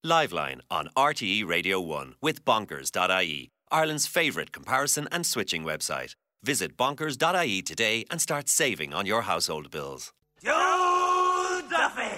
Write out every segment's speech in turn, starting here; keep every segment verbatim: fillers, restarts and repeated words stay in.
Liveline on R T E Radio one with bonkers dot I E, Ireland's favourite comparison and switching website. Visit bonkers dot I E today and start saving on your household bills. Joe Duffy!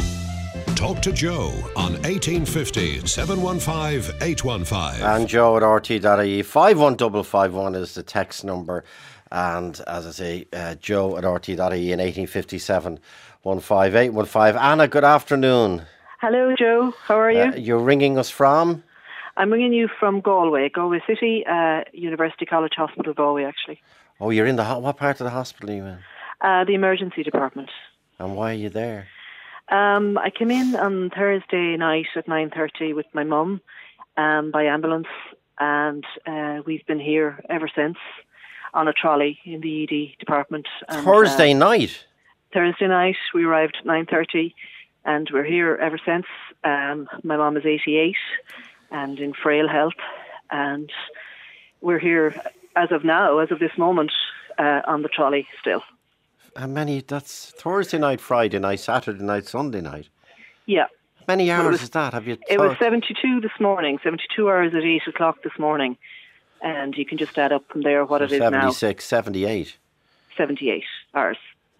Talk to Joe on eighteen fifty, seven one five, eight one five. And Joe at R T E dot I E. five one five five one is the text number. And as I say, uh, Joe at R T E dot I E in eighteen fifty-seven, one five eight one five. Anna, good afternoon. Hello, Joe. How are you? Uh, you're ringing us from? I'm ringing you from Galway, Galway City, uh, University College Hospital, Galway, actually. Oh, you're in the... Ho- what part of the hospital are you in? Uh, the emergency department. And why are you there? Um, I came in on Thursday night at nine thirty with my mum um, by ambulance, and uh, we've been here ever since on a trolley in the E D department. And, Thursday uh, night? Thursday night, we arrived at nine thirty, and we're here ever since. Um, my mum is eighty-eight and in frail health, and we're here as of now, as of this moment, uh, on the trolley still. How many? That's Thursday night, Friday night, Saturday night, Sunday night. Yeah. How many hours well, was, is that? Have you? It was seventy-two this morning. Seventy-two hours at eight o'clock this morning, and you can just add up from there what so it is now. Seventy-six, seventy-eight. Seventy-eight hours.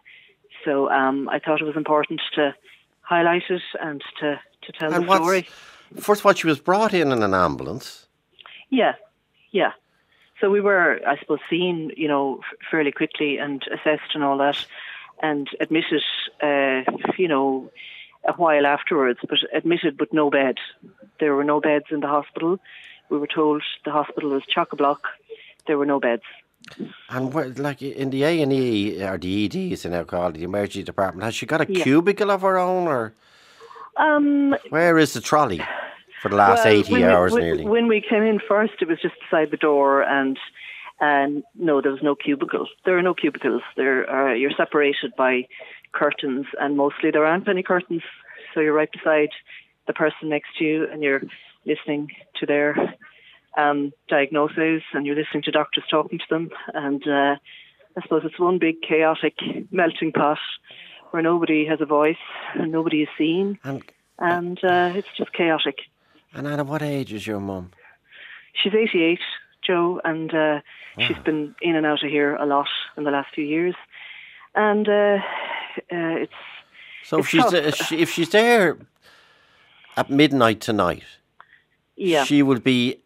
So um, I thought it was important to highlight it and to to tell and the story. First of all, she was brought in in an ambulance. Yeah, yeah. So we were, I suppose, seen, you know, f- fairly quickly and assessed and all that, and admitted, uh, you know, a while afterwards, but admitted but no bed. There were no beds in the hospital. We were told the hospital was chock-a-block. There were no beds. And where, like in the A and E, or the E D as they now call it, the emergency department, has she got a Yeah. cubicle of her own, or Um, where is the trolley for the last well, eighty when hours we, nearly? When we came in first, it was just beside the door, and and no, there was no cubicles. There are no cubicles. There are, you're separated by curtains, and mostly there aren't any curtains. So you're right beside the person next to you, and you're listening to their um, diagnoses, and you're listening to doctors talking to them. And uh, I suppose it's one big chaotic melting pot where nobody has a voice and nobody is seen, and and uh, it's just chaotic. And Anna, what age is your mum? She's eighty-eight, Joe, and uh, Wow. she's been in and out of here a lot in the last few years. And uh, uh, it's So if it's she's tough. if, she, if she's there at midnight tonight, yeah, she will be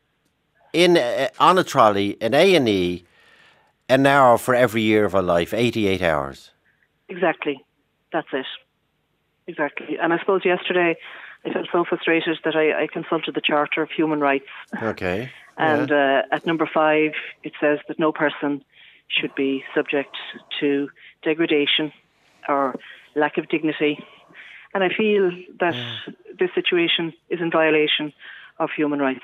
in uh, on a trolley in A and E an hour for every year of her life, eighty-eight hours. exactly. That's it. Exactly. And I suppose yesterday I felt so frustrated that I, I consulted the Charter of Human Rights. Okay. And yeah. uh, at number five, it says that no person should be subject to degradation or lack of dignity. And I feel that Yeah. this situation is in violation of human rights.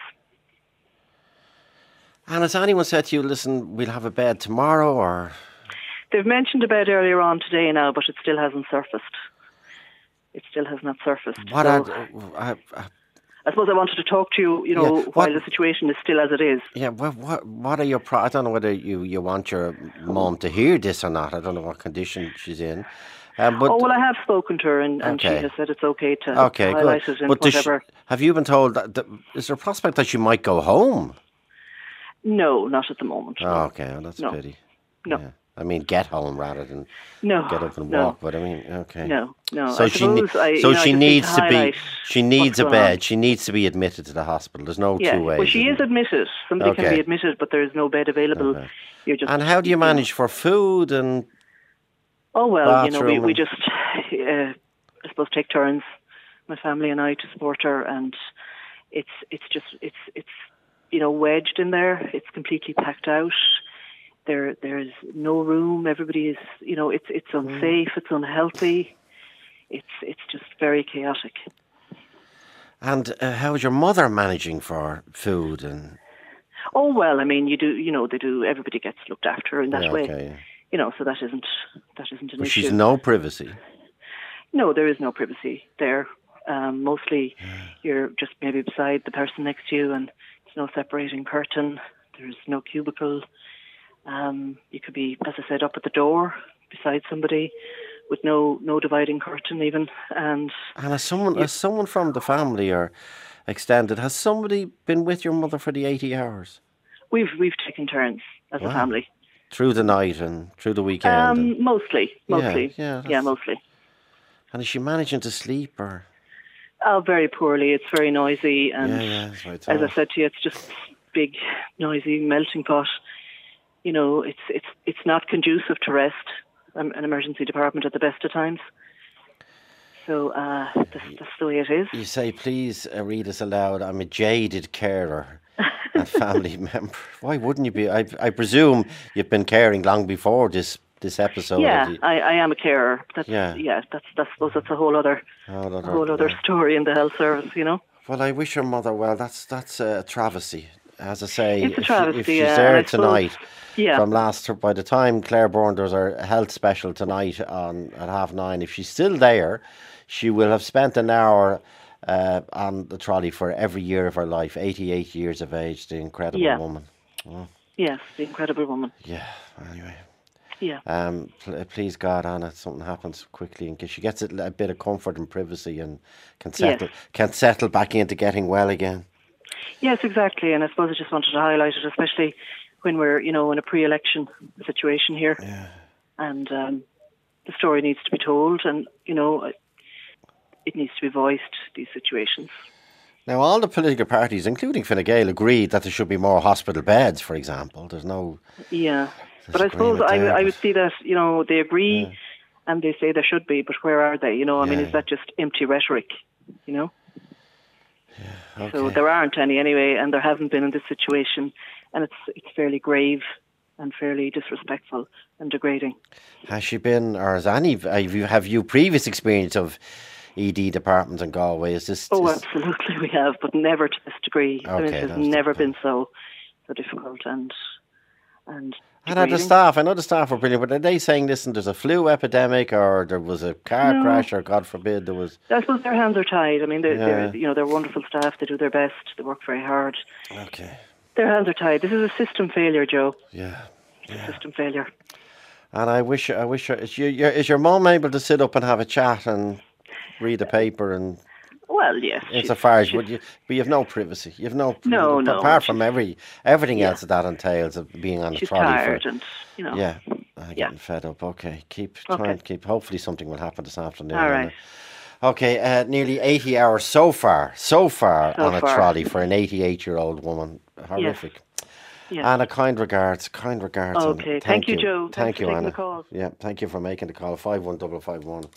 And has anyone said to you, listen, we'll have a bed tomorrow, or? They've mentioned a bed earlier on today now, but it still hasn't surfaced. It still has not surfaced. What so are, uh, uh, I suppose I wanted to talk to you, you know, Yeah, while what- the situation is still as it is. yeah, what, what, what are your, pro- I don't know whether you, you want your mum to hear this or not. I don't know what condition she's in. Um, but oh, well, I have spoken to her, and, and Okay. she has said it's okay to Okay, highlight good. it in But does she- whatever. have you been told, that, that, is there a prospect that she might go home? No, not at the moment. Oh, okay, well, that's No. a pity. No. Yeah. I mean, get home rather than No. get up and no, walk. But I mean, okay. No, no. So I she, ne- suppose I, so you know, I she just need needs to be. highlight She needs what's a going bed. on. She needs to be admitted to the hospital. There's no Yeah, two ways. well, she is isn't there? admitted. Somebody can Okay. be admitted, but there is no bed available. Okay. You're just. And how do you manage for food and? Oh well, you know, we, bathroom we and- just, uh, I suppose, take turns, my family and I, to support her, and it's it's just it's it's you know wedged in there. It's completely packed out. There there's no room. Everybody is you know it's it's unsafe. It's unhealthy. It's it's just very chaotic. And uh, how is your mother managing for food and? Oh well, I mean, you do you know they do. Everybody gets looked after in that Yeah, way. okay. You know, so that isn't that isn't an But issue. she's no privacy. No, there is no privacy there. Um, mostly, you're just maybe beside the person next to you, and there's no separating curtain. There's no cubicle. Um, you could be, as I said, up at the door beside somebody, with no no dividing curtain even. And And as someone, as someone from the family or extended, has somebody been with your mother for the eighty hours? we've we've taken turns as Wow. a family. Through the night and through the weekend? Um, and, mostly, mostly, yeah, yeah, that's- mostly. and is she managing to sleep or? Oh, very poorly. It's very noisy, and Yeah, yeah, that's what I as I thought. said to you, it's just big, noisy melting pot. You know, it's it's it's not conducive to rest. Um, an emergency department at the best of times. So uh, that's, that's the way it is. You say, please uh, read us aloud. I'm a jaded carer and family member. Why wouldn't you be? I, I presume you've been caring long before this this episode. Yeah, of the, I, I am a carer. That's, Yeah. yeah, that's that's I suppose that's a whole other Whole a other- whole other yeah. story in the health service. You know. Well, I wish her mother well. That's that's a travesty. As I say, It's a if, travesty, she, if she's yeah, there and I suppose- tonight, Yeah. from last by the time Claire Bourne does her health special tonight on at half nine, if she's still there, she will have spent an hour uh, on the trolley for every year of her life. eighty-eight years of age, the incredible Yeah. woman. Yes, the incredible woman. Yeah. Anyway. Yeah. Um, pl- please God, Anna, something happens quickly and she gets a, a bit of comfort and privacy and can settle can settle back into getting well again. Yes, exactly. And I suppose I just wanted to highlight it, especially when we're, you know, in a pre-election situation here. Yeah. And um, the story needs to be told, and, you know, it, it needs to be voiced, these situations. Now, all the political parties, including Fine Gael, agreed that there should be more hospital beds, for example. There's no... Yeah. But I Disagreement suppose I, there, I but- would see that, you know, they agree and they say there should be, but where are they? You know, I mean, Yeah. is that just empty rhetoric, you know? Okay. So there aren't any anyway, and there haven't been in this situation, and it's it's fairly grave and fairly disrespectful and degrading. Has she been, or has any, have you, have you previous experience of E D departments in Galway? Is this... Oh, is- absolutely we have, but never to this degree. I mean, Okay, it has that's the never point. been so so difficult and and And are the degrading. staff, I know the staff were brilliant, but are they saying, listen, there's a flu epidemic or there was a car No. crash or, God forbid, there was... I suppose their hands are tied. I mean, they're, Yeah. they're you know they're wonderful staff. They do their best. They work very hard. Okay, Their hands are tied. This is a system failure, Joe. yeah. It's a system failure. And I wish, I wish, her, is, your, your, is your mum able to sit up and have a chat and read the paper and... Well, yes. Insofar as she's- would you, but you have no privacy. You have no, No, no, Apart from she's- every everything Yeah. else that that entails of being on the she's trolley tired, for. and you know. Yeah, I'm Yeah. getting fed up. Okay, keep Okay. trying. Keep. Hopefully, something will happen this afternoon. All Anna. right. Okay, uh, nearly eighty hours so far. So far So on a far. trolley for an eighty-eight-year-old woman. Horrific. Yeah. Anna, kind regards. Kind regards. and Okay, thank thank you, Joe. Thanks Thank for you, taking Anna. the call. Yeah, thank you for making the call. Five one double five one.